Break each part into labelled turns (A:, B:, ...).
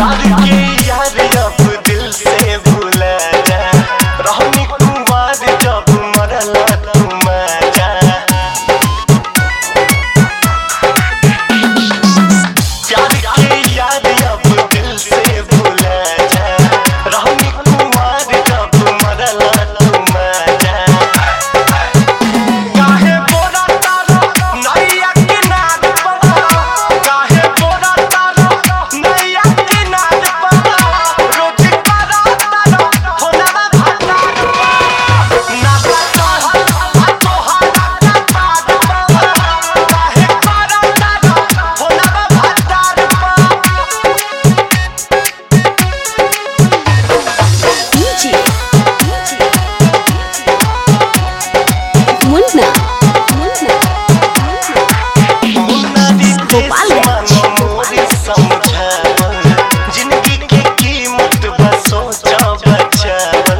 A: प्यार के यार अब दिल से भूला जा, रहनी कुंवार जब मरला तुम जा। प्यार के यार अब दिल से भूला जा, रहनी कुंवार जब मरला तुम जा। काहे बोरा तारो नैया किनार पर, काहे बोरा तारो नैया किनार पर, रोज करा तारो होनवा भतार पर। नासा चढ़ल आ तोहरा कपार पर, काहे करा तारो होनवा भतार पर।
B: DJ मुन्ना गोपालगंज।
A: जिंदगी की कीमत बस सोचा बचावल।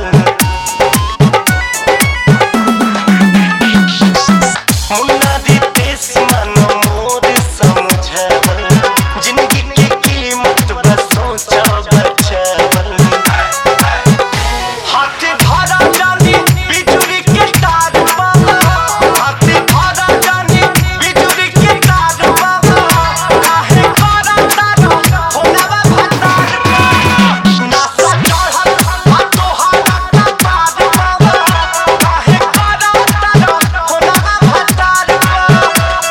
A: मुन्ना दी देश मानो मोर समझावल, जिंदगी की कीमत बस सोचा बचावल। हाथ धरा जानी बिजुली के तार बाबा, हाथ धरा जानी बिजुली के तार बाबा, काहे करा तारो होनवा भतार पर। नासा चढ़ल आ तोहरा कपार बाबा, काहे करा तारो होनवा भतार पर।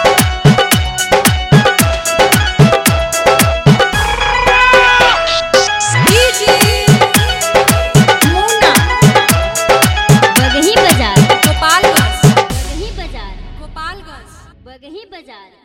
B: मुन्ना बगही बाजार गोपालगंज, बगही बाजार गोपालगंज, बगही बाजार।